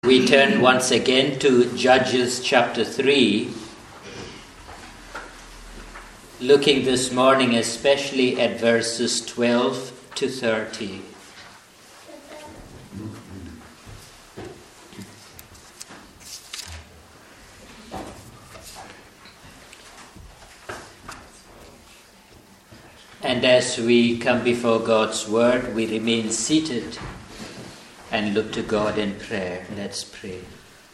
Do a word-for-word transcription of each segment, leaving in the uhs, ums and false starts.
We turn once again to Judges chapter three, looking this morning especially at verses twelve to thirty. And as we come before God's word, we remain seated and look to God in prayer. Let's pray.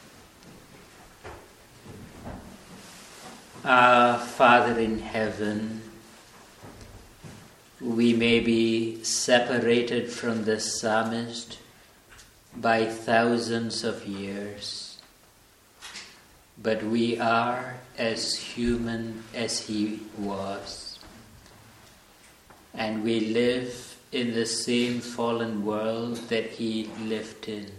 Our Father in heaven, we may be separated from the psalmist by thousands of years, but we are as human as he was, and we live in the same fallen world that he lived in.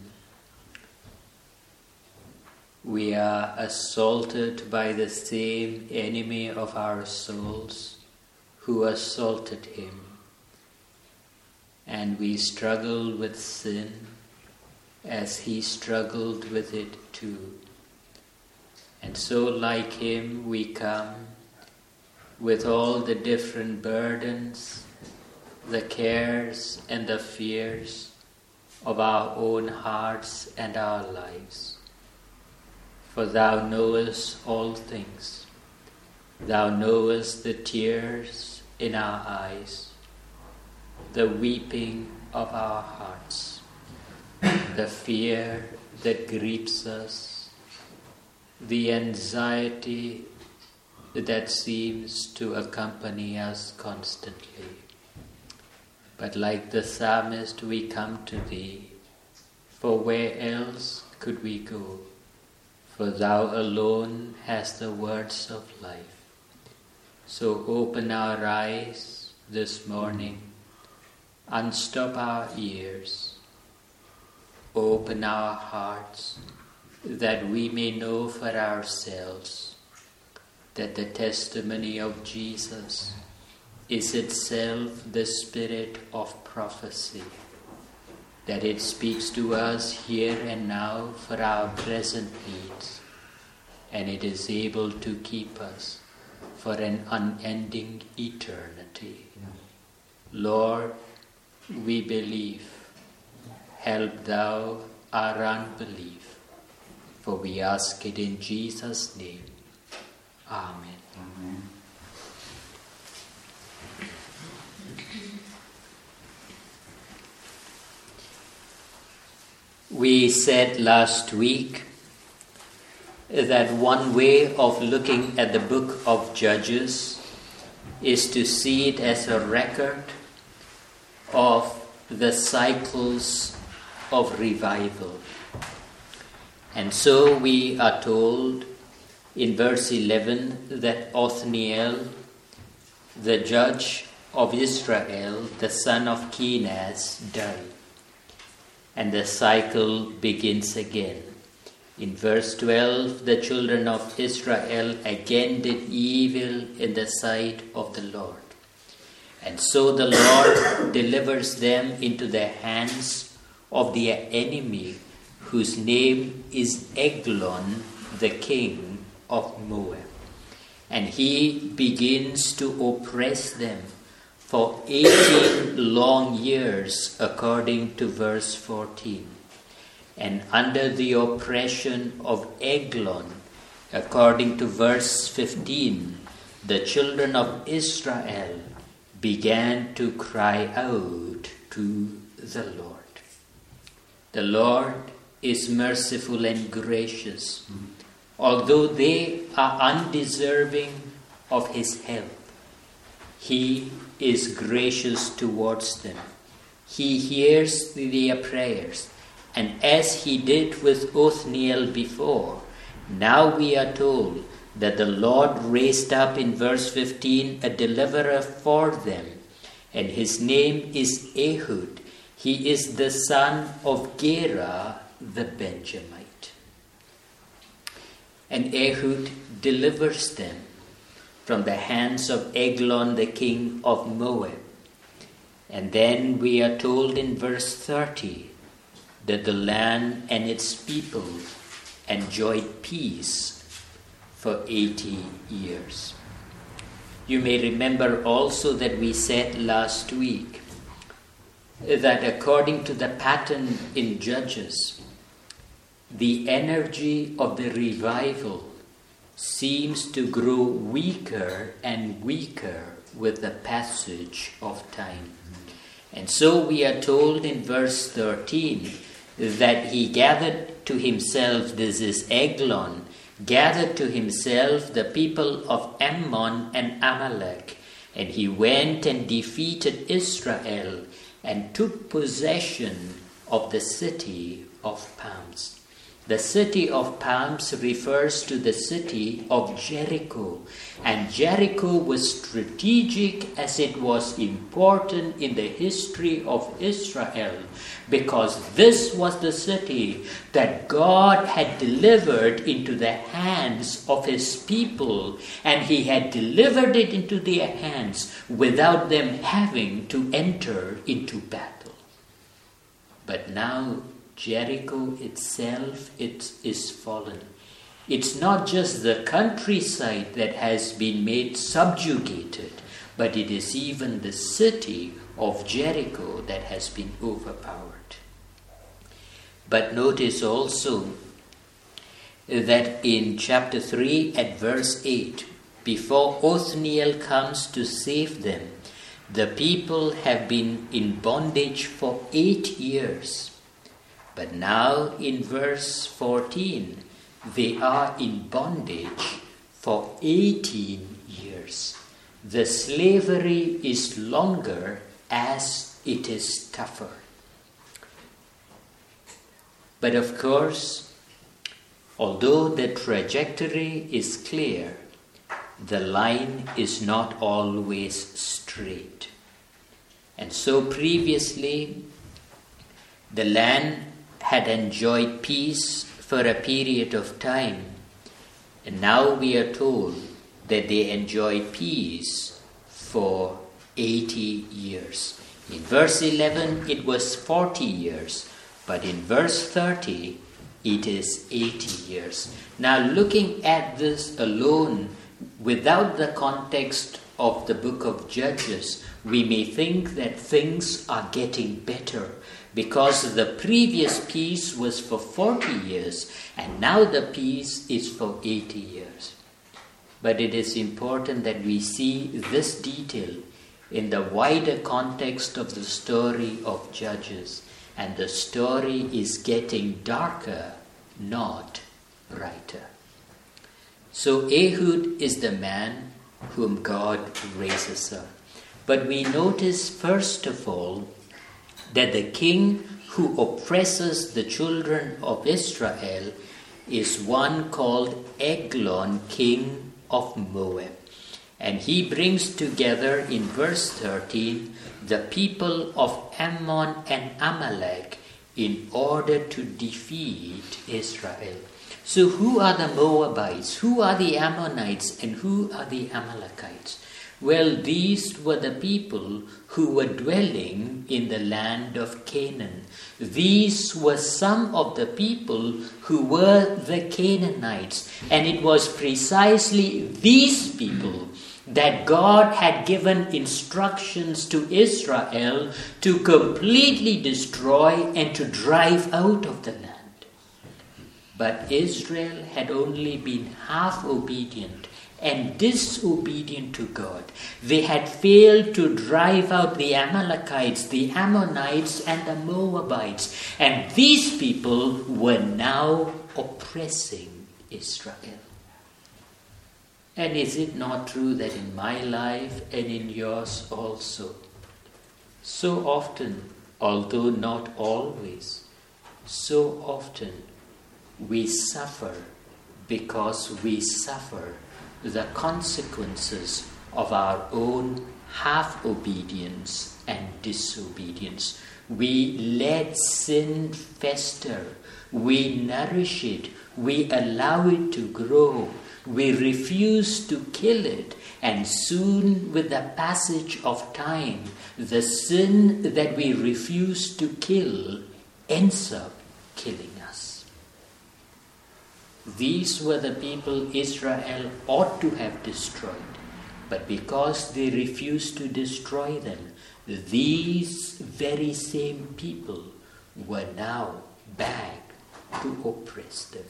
We are assaulted by the same enemy of our souls who assaulted him. And we struggle with sin as he struggled with it too. And so like him we come with all the different burdens, the cares and the fears of our own hearts and our lives. For thou knowest all things. Thou knowest the tears in our eyes, the weeping of our hearts, the fear that grieves us, the anxiety that seems to accompany us constantly. But like the psalmist, we come to thee, for where else could we go? For thou alone hast the words of life. So open our eyes this morning, unstop our ears, open our hearts, that we may know for ourselves that the testimony of Jesus is itself the spirit of prophecy, that it speaks to us here and now for our present needs, and it is able to keep us for an unending eternity. Lord, we believe. Help thou our unbelief, for we ask it in Jesus' name. Amen. Amen. We said last week that one way of looking at the book of Judges is to see it as a record of the cycles of revival. And so we are told in verse eleven that Othniel, the judge of Israel, the son of Kenaz, died. And the cycle begins again. In verse twelve, the children of Israel again did evil in the sight of the Lord. And so the Lord delivers them into the hands of their enemy, whose name is Eglon, the king of Moab. And he begins to oppress them for eighteen long years, according to verse fourteen. And under the oppression of Eglon, according to verse fifteen, the children of Israel began to cry out to the Lord. The Lord is merciful and gracious, although they are undeserving of his help. He is gracious towards them. He hears their prayers. And as he did with Othniel before, now we are told that the Lord raised up in verse fifteen a deliverer for them. And his name is Ehud. He is the son of Gera the Benjamite. And Ehud delivers them from the hands of Eglon, the king of Moab. And then we are told in verse thirty that the land and its people enjoyed peace for eighty years. You may remember also that we said last week that according to the pattern in Judges, the energy of the revival seems to grow weaker and weaker with the passage of time. And so we are told in verse thirteen that he gathered to himself, this is Eglon, gathered to himself the people of Ammon and Amalek, and he went and defeated Israel and took possession of the city of palms. The city of palms refers to the city of Jericho, and Jericho was strategic as it was important in the history of Israel, because this was the city that God had delivered into the hands of his people, and he had delivered it into their hands without them having to enter into battle. But now Jericho itself it is fallen. It's not just the countryside that has been made subjugated, but it is even the city of Jericho that has been overpowered. But notice also that in chapter three at verse eight, before Othniel comes to save them, the people have been in bondage for eight years. But now in verse fourteen, they are in bondage for eighteen years. The slavery is longer as it is tougher. But of course, although the trajectory is clear, the line is not always straight. And so previously, the land had enjoyed peace for a period of time, and now we are told that they enjoyed peace for eighty years. In verse eleven, it was forty years, but in verse thirty, it is eighty years. Now, looking at this alone, without the context of the book of Judges, we may think that things are getting better, because the previous peace was for forty years, and now the peace is for eighty years. But it is important that we see this detail in the wider context of the story of Judges, and the story is getting darker, not brighter. So Ehud is the man whom God raises up. But we notice first of all that the king who oppresses the children of Israel is one called Eglon, king of Moab. And he brings together in verse thirteen the people of Ammon and Amalek in order to defeat Israel. So who are the Moabites? Who are the Ammonites? And who are the Amalekites? Well, these were the people who were dwelling in the land of Canaan. These were some of the people who were the Canaanites. And it was precisely these people that God had given instructions to Israel to completely destroy and to drive out of the land. But Israel had only been half obedient and disobedient to God. They had failed to drive out the Amalekites, the Ammonites, and the Moabites. And these people were now oppressing Israel. And is it not true that in my life and in yours also, so often, although not always, so often we suffer because we suffer the consequences of our own half-obedience and disobedience. We let sin fester. We nourish it. We allow it to grow. We refuse to kill it. And soon, with the passage of time, the sin that we refuse to kill ends up killing us. These were the people Israel ought to have destroyed, but because they refused to destroy them, these very same people were now back to oppress them.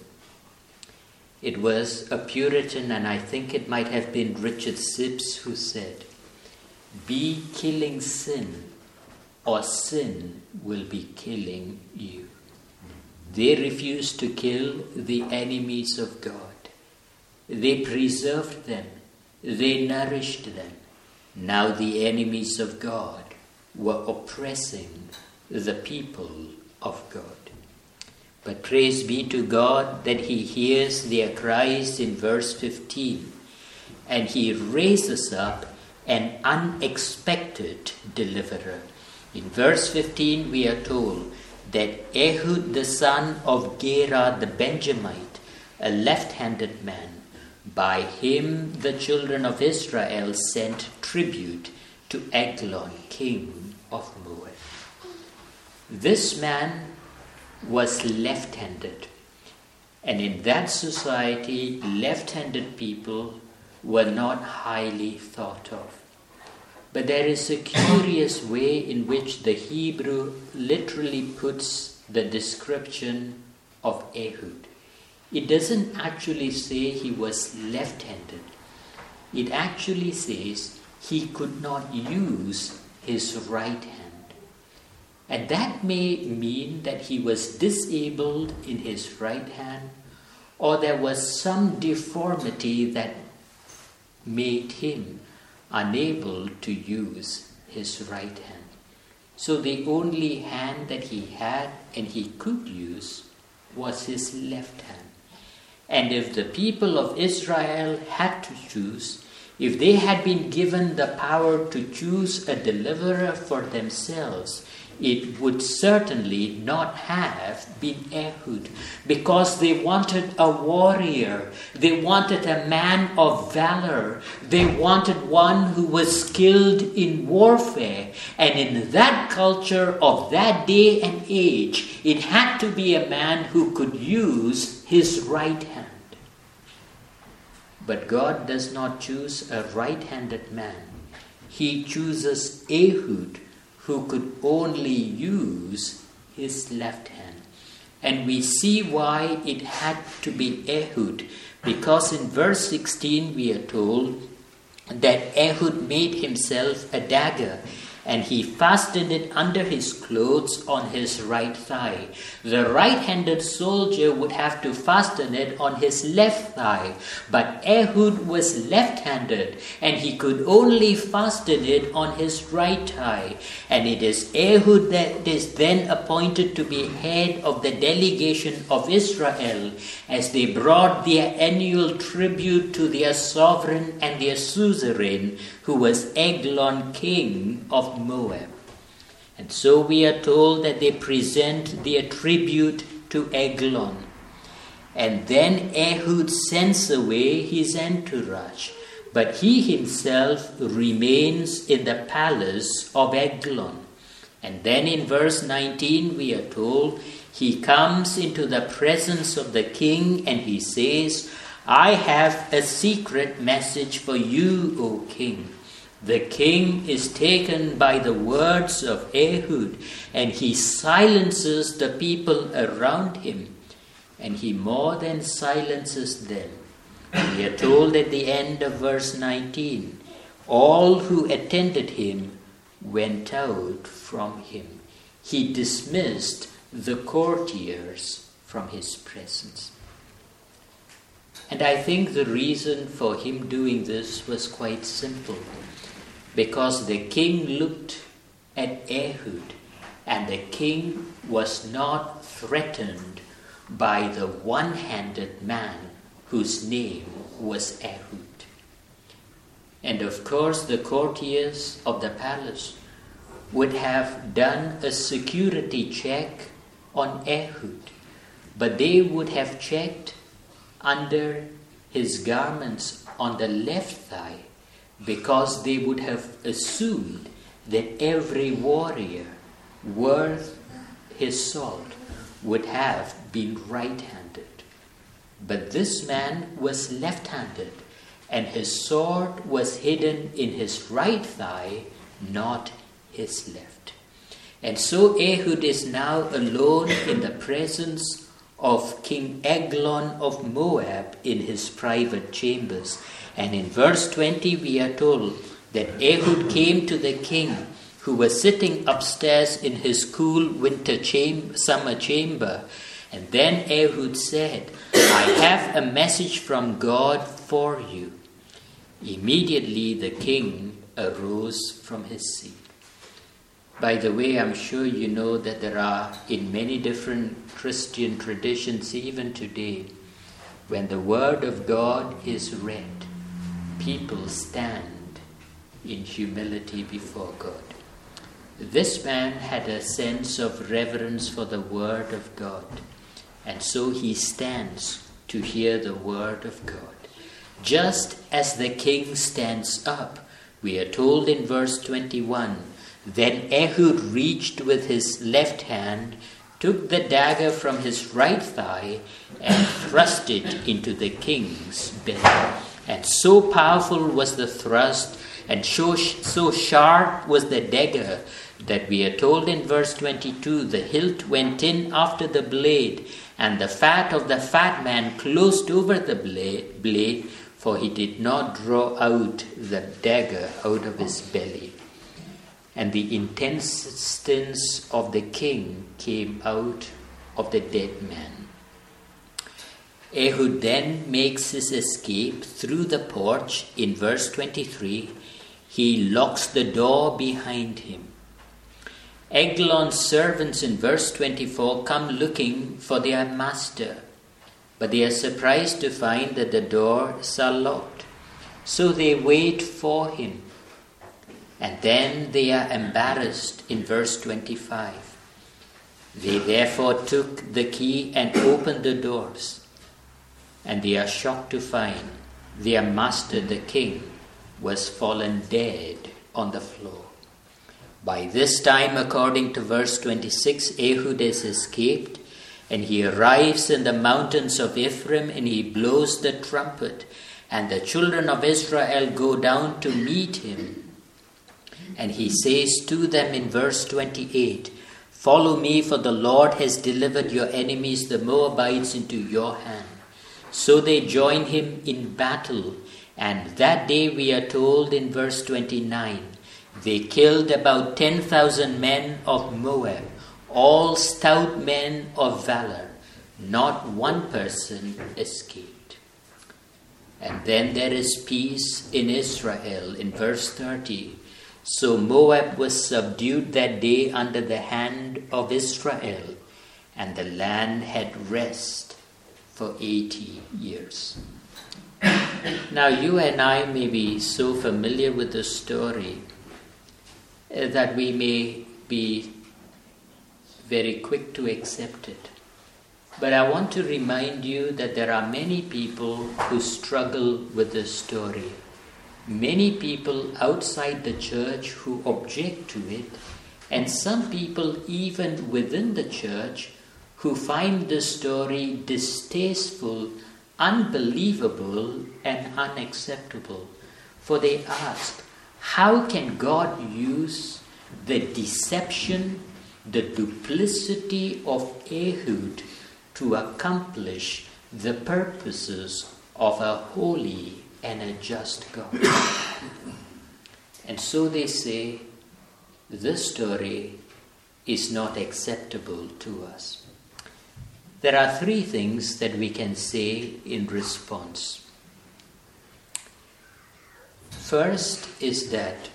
It was a Puritan, and I think it might have been Richard Sibbes, who said, "Be killing sin, or sin will be killing you." They refused to kill the enemies of God. They preserved them. They nourished them. Now the enemies of God were oppressing the people of God. But praise be to God that He hears their cries in verse fifteen, and He raises up an unexpected deliverer. In verse fifteen we are told that Ehud the son of Gera the Benjamite, a left-handed man, by him the children of Israel sent tribute to Eglon, king of Moab. This man was left-handed, and in that society left-handed people were not highly thought of. But there is a curious way in which the Hebrew literally puts the description of Ehud. It doesn't actually say he was left-handed. It actually says he could not use his right hand. And that may mean that he was disabled in his right hand, or there was some deformity that made him unable to use his right hand. So the only hand that he had and he could use was his left hand. And if the people of Israel had to choose, if they had been given the power to choose a deliverer for themselves, it would certainly not have been Ehud, because they wanted a warrior. They wanted a man of valor. They wanted one who was skilled in warfare. And in that culture of that day and age, it had to be a man who could use his right hand. But God does not choose a right-handed man. He chooses Ehud, who could only use his left hand. And we see why it had to be Ehud, because in verse sixteen we are told that Ehud made himself a dagger, and he fastened it under his clothes on his right thigh. The right-handed soldier would have to fasten it on his left thigh, but Ehud was left-handed, and he could only fasten it on his right thigh. And it is Ehud that is then appointed to be head of the delegation of Israel as they brought their annual tribute to their sovereign and their suzerain, who was Eglon, king of Moab. And so we are told that they present their tribute to Eglon. And then Ehud sends away his entourage, but he himself remains in the palace of Eglon. And then in verse nineteen we are told he comes into the presence of the king and he says, "I have a secret message for you, O king." The king is taken by the words of Ehud, and he silences the people around him, and he more than silences them. We are told at the end of verse nineteen, all who attended him went out from him. He dismissed the courtiers from his presence. And I think the reason for him doing this was quite simple. Because the king looked at Ehud, and the king was not threatened by the one-handed man whose name was Ehud. And of course the courtiers of the palace would have done a security check on Ehud, but they would have checked under his garments on the left thigh, because they would have assumed that every warrior worth his salt would have been right-handed. But this man was left-handed, and his sword was hidden in his right thigh, not his left. And so Ehud is now alone in the presence of King Eglon of Moab in his private chambers. And in verse twenty we are told that Ehud came to the king, who was sitting upstairs in his cool winter cham- summer chamber. And then Ehud said, I have a message from God for you. Immediately the king arose from his seat. By the way, I'm sure you know that there are, in many different Christian traditions, even today, when the word of God is read, people stand in humility before God. This man had a sense of reverence for the word of God, and so he stands to hear the word of God. Just as the king stands up, we are told in verse twenty-one, then Ehud reached with his left hand, took the dagger from his right thigh, and thrust it into the king's belly. And so powerful was the thrust, and so, so sharp was the dagger, that we are told in verse twenty-two, the hilt went in after the blade, and the fat of the fat man closed over the blade, blade, for he did not draw out the dagger out of his belly. And the intestines of the king came out of the dead man. Ehud then makes his escape through the porch. In verse twenty-three, he locks the door behind him. Eglon's servants in verse twenty-four come looking for their master, but they are surprised to find that the doors are locked. So they wait for him. And then they are embarrassed in verse twenty-five. They therefore took the key and opened the doors. And they are shocked to find their master, the king, was fallen dead on the floor. By this time, according to verse twenty-six, Ehud has escaped, and he arrives in the mountains of Ephraim, and he blows the trumpet, and the children of Israel go down to meet him. And he says to them in verse twenty-eight, follow me, for the Lord has delivered your enemies, the Moabites, into your hand. So they join him in battle, and that day we are told in verse twenty-nine, they killed about ten thousand men of Moab, all stout men of valor. Not one person escaped. And then there is peace in Israel in verse thirty. So Moab was subdued that day under the hand of Israel, and the land had rest for eighty years. Now you and I may be so familiar with the story that we may be very quick to accept it. But I want to remind you that there are many people who struggle with this story. Many people outside the church who object to it, and some people even within the church who find the story distasteful, unbelievable, and unacceptable. For they ask, how can God use the deception, the duplicity of Ehud to accomplish the purposes of a holy and a just God? And so they say, this story is not acceptable to us. There are three things that we can say in response. First is that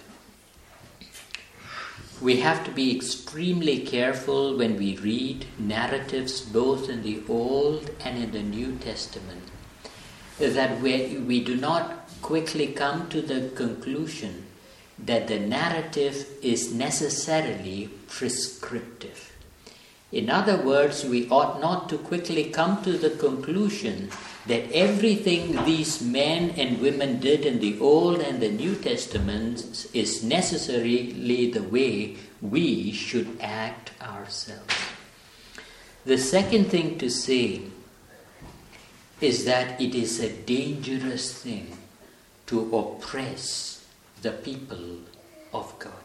we have to be extremely careful when we read narratives both in the Old and in the New Testament, that we, we do not quickly come to the conclusion that the narrative is necessarily prescriptive. In other words, we ought not to quickly come to the conclusion that everything these men and women did in the Old and the New Testaments is necessarily the way we should act ourselves. The second thing to say is that it is a dangerous thing to oppress the people of God.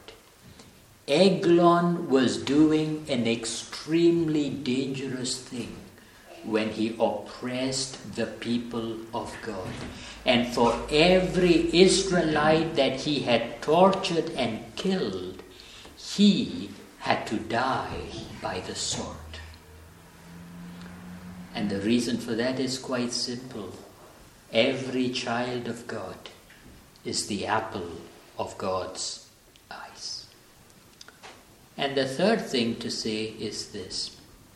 Eglon was doing an extremely dangerous thing when he oppressed the people of God. And for every Israelite that he had tortured and killed, he had to die by the sword. And the reason for that is quite simple. Every child of God is the apple of God's eyes. And the third thing to say is this.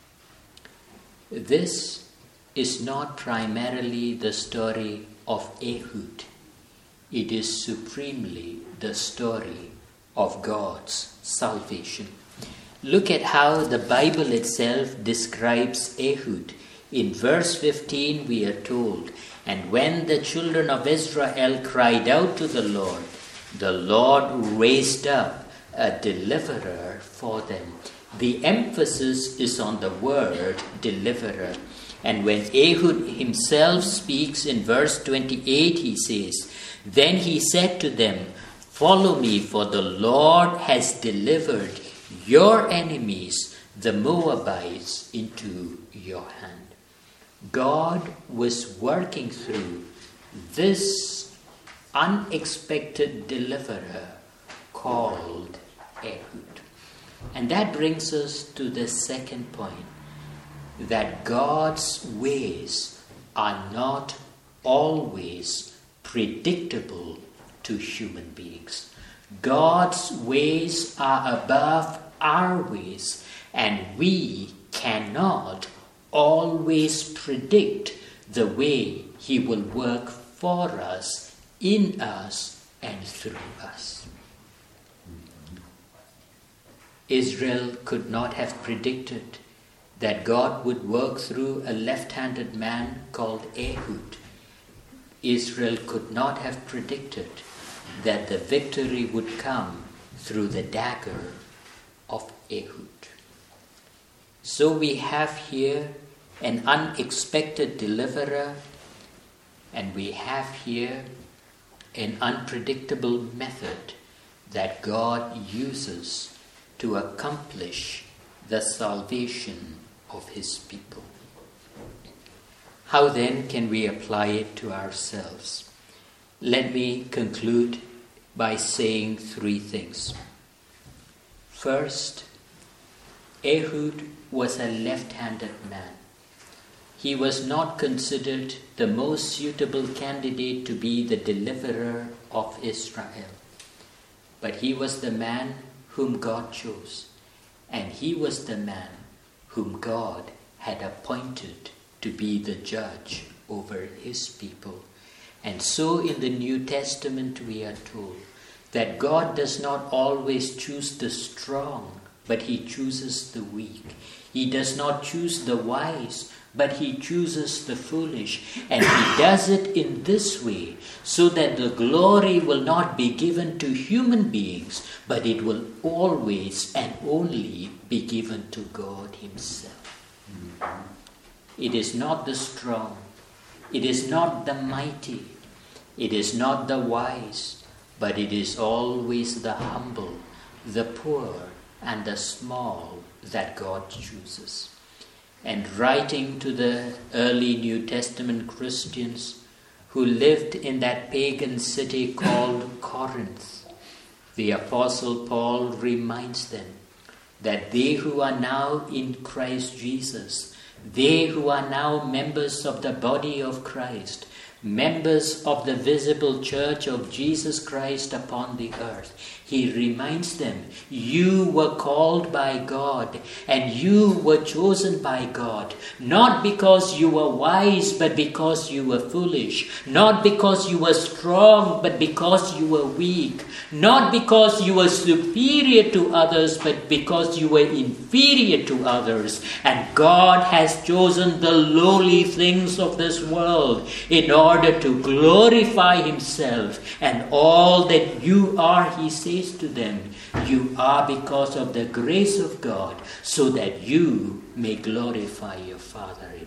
This is not primarily the story of Ehud. It is supremely the story of God's salvation. Look at how the Bible itself describes Ehud. In verse fifteen we are told, "And when the children of Israel cried out to the Lord, the Lord raised up a deliverer for them." The emphasis is on the word deliverer. And when Ehud himself speaks in verse twenty-eight, he says, "Then he said to them, 'Follow me, for the Lord has delivered your enemies, the Moabites, into your hand.'" God was working through this unexpected deliverer called Ehud. And that brings us to the second point, that God's ways are not always predictable to human beings. God's ways are above our ways, and we cannot always predict the way He will work for us, in us, and through us. Israel could not have predicted that God would work through a left-handed man called Ehud. Israel could not have predicted that the victory would come through the dagger of Ehud. So we have here an unexpected deliverer, and we have here an unpredictable method that God uses to accomplish the salvation of His people. How then can we apply it to ourselves? Let me conclude by saying three things. First, Ehud was a left-handed man. He was not considered the most suitable candidate to be the deliverer of Israel. But he was the man whom God chose, and he was the man whom God had appointed to be the judge over His people. And so in the New Testament we are told that God does not always choose the strong, but He chooses the weak. He does not choose the wise, but He chooses the foolish. And He does it in this way, so that the glory will not be given to human beings, but it will always and only be given to God Himself. It is not the strong, it is not the mighty, it is not the wise, but it is always the humble, the poor, and the small that God chooses. And writing to the early New Testament Christians who lived in that pagan city called Corinth, the Apostle Paul reminds them that they who are now in Christ Jesus, they who are now members of the body of Christ, members of the visible church of Jesus Christ upon the earth, he reminds them, you were called by God and you were chosen by God, not because you were wise, but because you were foolish, not because you were strong, but because you were weak, not because you were superior to others, but because you were inferior to others. And God has chosen the lowly things of this world in order to glorify Himself. And all that you are, He says to them, You are because of the grace of God, so that you may glorify your Father in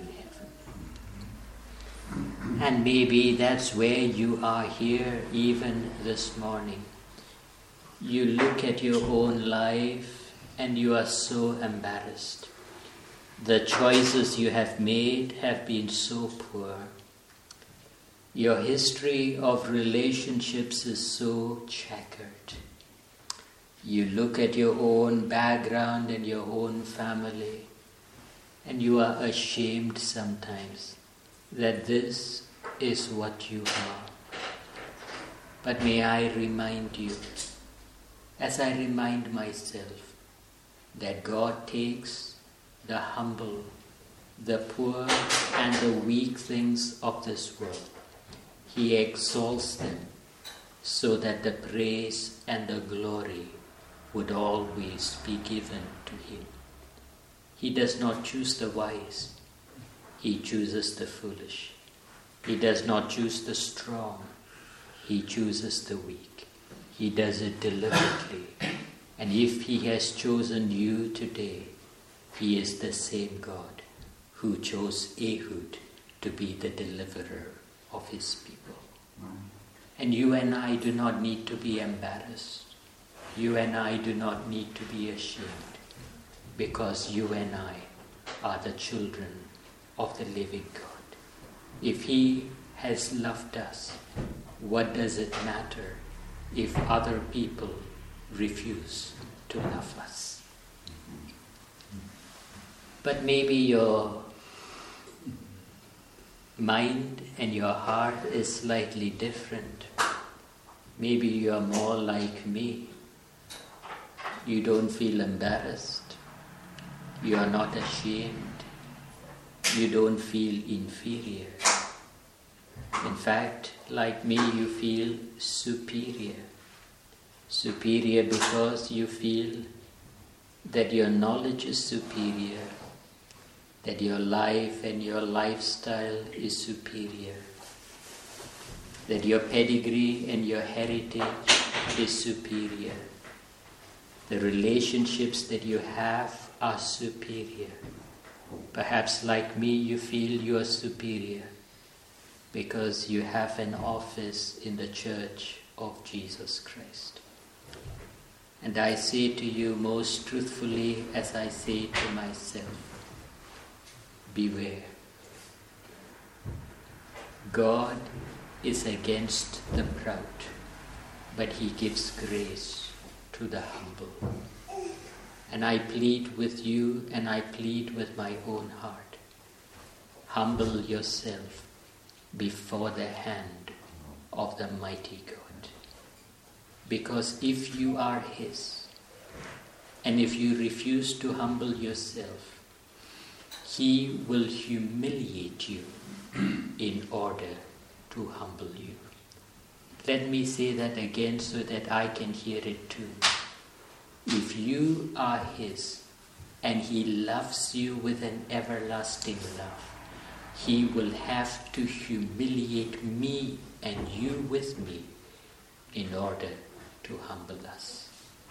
heaven. And maybe that's where you are here even this morning. You look at your own life and you are so embarrassed. The choices you have made have been so poor. Your history of relationships is so checkered. You look at your own background and your own family, and you are ashamed sometimes that this is what you are. But may I remind you, as I remind myself, that God takes the humble, the poor, and the weak things of this world. He exalts them so that the praise and the glory would always be given to him. He does not choose the wise. He chooses the foolish. He does not choose the strong. He chooses the weak. He does it deliberately. And if he has chosen you today, he is the same God who chose Ehud to be the deliverer of his people. And you and I do not need to be embarrassed. You and I do not need to be ashamed, because you and I are the children of the living God. If he has loved us, what does it matter if other people refuse to love us? But maybe your mind and your heart is slightly different. Maybe you are more like me. You don't feel embarrassed. You are not ashamed. You don't feel inferior. In fact, like me, you feel superior. Superior because you feel that your knowledge is superior, that your life and your lifestyle is superior, that your pedigree and your heritage is superior. The relationships that you have are superior. Perhaps like me, you feel you are superior because you have an office in the Church of Jesus Christ. And I say to you most truthfully, as I say to myself, beware. God is against the proud, but he gives grace to the humble. And I plead with you, and I plead with my own heart. Humble yourself before the hand of the mighty God. Because if you are his, and if you refuse to humble yourself, he will humiliate you in order to humble you. Let me say that again so that I can hear it too. If you are his, and he loves you with an everlasting love, he will have to humiliate me and you with me in order to humble us.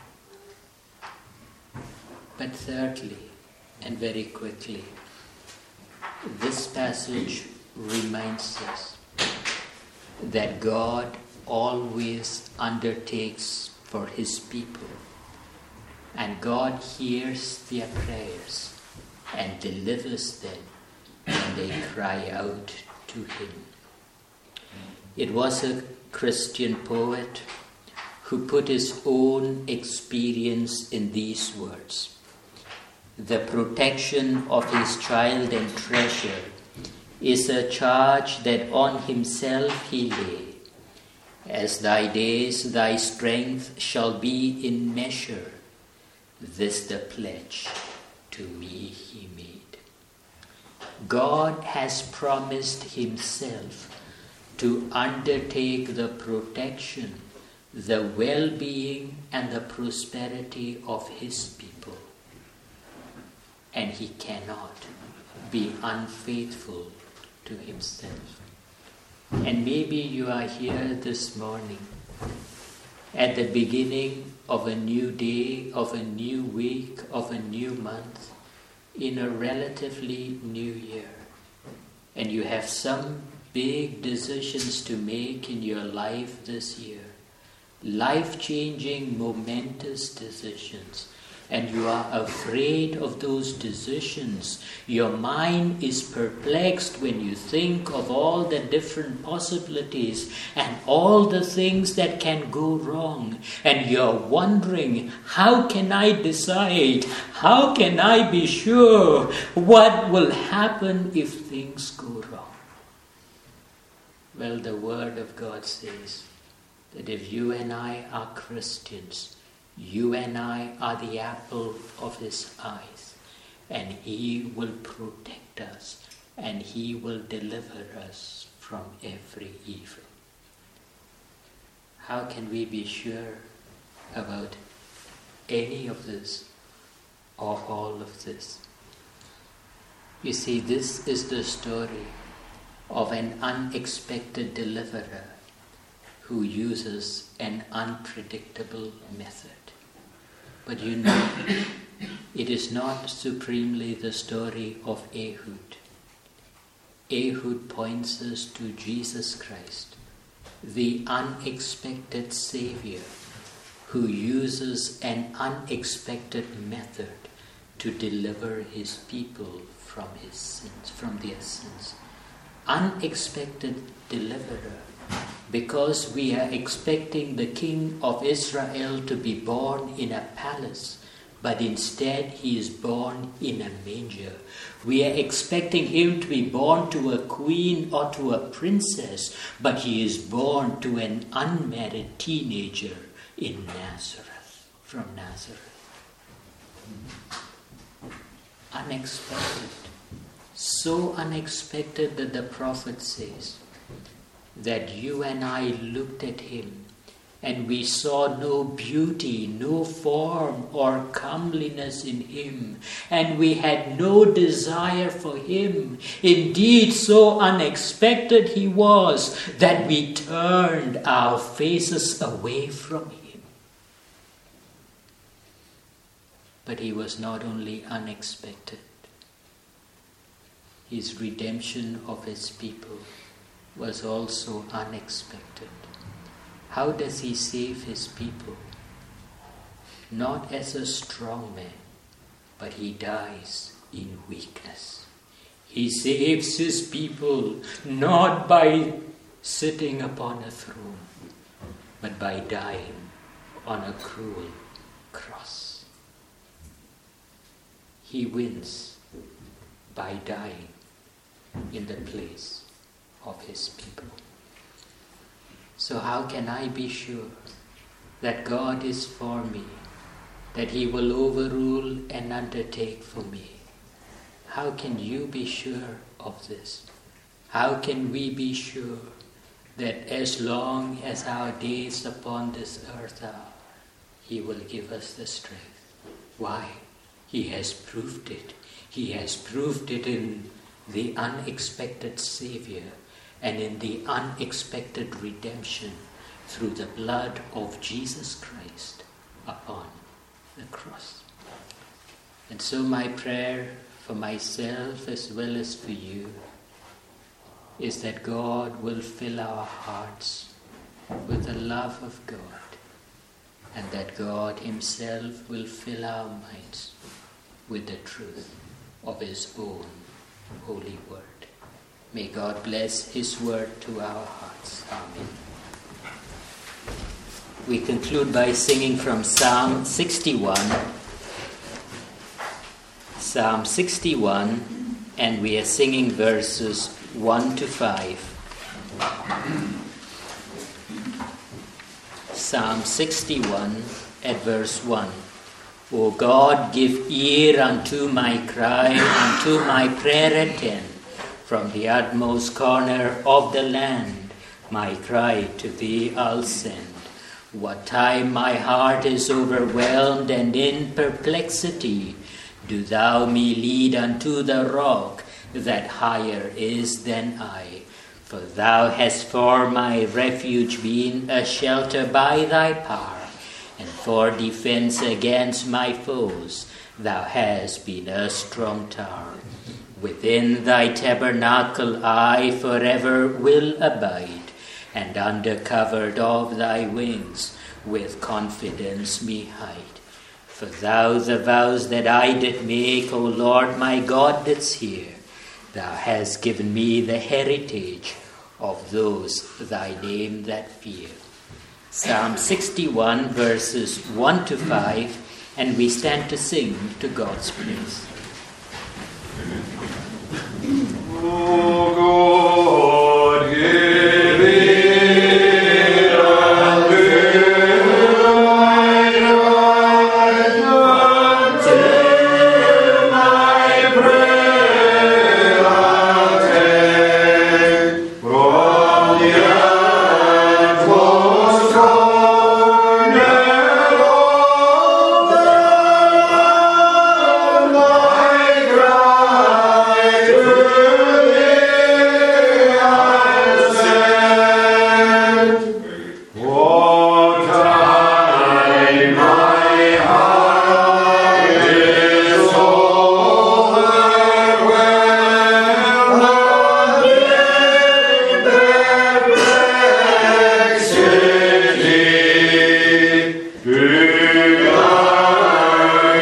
But thirdly, and very quickly, this passage reminds us that God always undertakes for his people, and God hears their prayers and delivers them when they cry out to him. It was a Christian poet who put his own experience in these words: the protection of his child and treasure is a charge that on himself he lay. As thy days, thy strength shall be in measure. This the pledge to me he made. God has promised himself to undertake the protection, the well-being, and the prosperity of his people. And he cannot be unfaithful to himself. And maybe you are here this morning at the beginning of a new day, of a new week, of a new month, in a relatively new year. And you have some big decisions to make in your life this year. Life-changing, momentous decisions. And you are afraid of those decisions. Your mind is perplexed when you think of all the different possibilities and all the things that can go wrong. And you're wondering, how can I decide? How can I be sure what will happen if things go wrong? Well, the Word of God says that if you and I are Christians, you and I are the apple of His eyes, and He will protect us, and He will deliver us from every evil. How can we be sure about any of this or all of this? You see, this is the story of an unexpected deliverer who uses an unpredictable method. But you know, it is not supremely the story of Ehud. Ehud points us to Jesus Christ, the unexpected Savior, who uses an unexpected method to deliver His people from his sins, from their sins. Unexpected deliverer, because we are expecting the King of Israel to be born in a palace, but instead He is born in a manger. We are expecting Him to be born to a queen or to a princess, but He is born to an unmarried teenager in Nazareth, from Nazareth. Unexpected. So unexpected that the prophet says that you and I looked at Him and we saw no beauty, no form or comeliness in Him, and we had no desire for Him. Indeed, so unexpected He was that we turned our faces away from Him. But He was not only unexpected, His redemption of His people was also unexpected. How does He save His people? Not as a strong man, but He dies in weakness. He saves His people not by sitting upon a throne, but by dying on a cruel cross. He wins by dying in the place of His people. So how can I be sure that God is for me, that He will overrule and undertake for me? How can you be sure of this? How can we be sure that as long as our days upon this earth are, He will give us the strength? Why? He has proved it. He has proved it in the unexpected Savior and in the unexpected redemption through the blood of Jesus Christ upon the cross. And so my prayer for myself as well as for you is that God will fill our hearts with the love of God, and that God Himself will fill our minds with the truth of His own holy word. May God bless His word to our hearts. Amen. We conclude by singing from Psalm sixty-one. Psalm sixty-one, and we are singing verses one to five. Psalm sixty-one at verse one. O God, give ear unto my cry, unto my prayer attend. From the utmost corner of the land, my cry to Thee I'll send. What time my heart is overwhelmed and in perplexity, do Thou me lead unto the rock that higher is than I. For thou hast for my refuge been a shelter by thy power, and for defense against my foes thou hast been a strong tower. Within thy tabernacle I forever will abide, and under cover of thy wings with confidence me hide. For thou the vows that I did make, O Lord my God, didst hear. Thou hast given me the heritage of those thy name that fear. Psalm sixty-one, verses one to five, and we stand to sing to God's praise. O God, give ear unto my cry, until my prayer attend. From the utmost corner of the world, my cry to thee I send. What time my heart is overwhelmed in perplexity, do I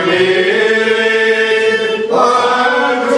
lean unto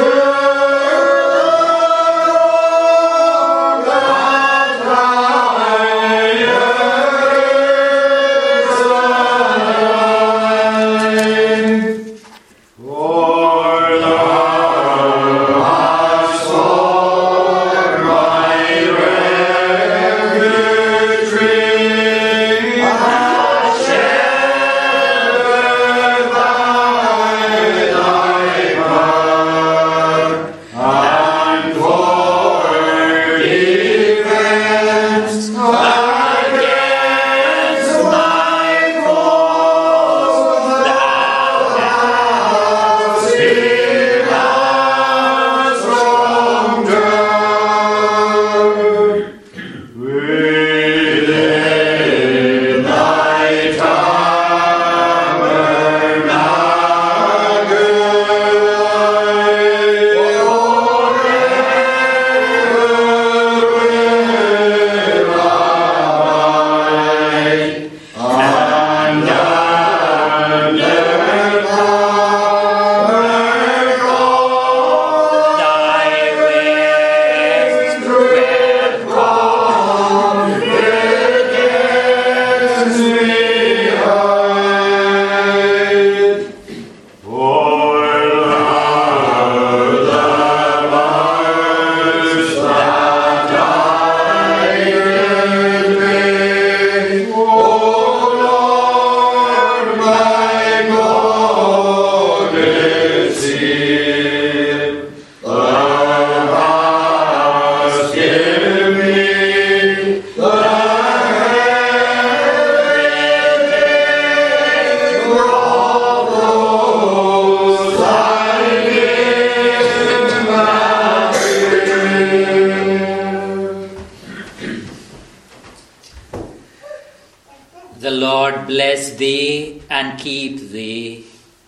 The Lord bless thee and keep thee.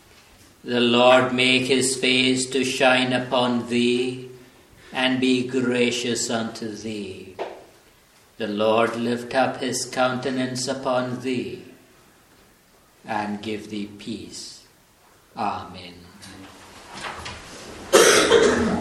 The Lord make his face to shine upon thee and be gracious unto thee. The Lord lift up his countenance upon thee and give thee peace. Amen.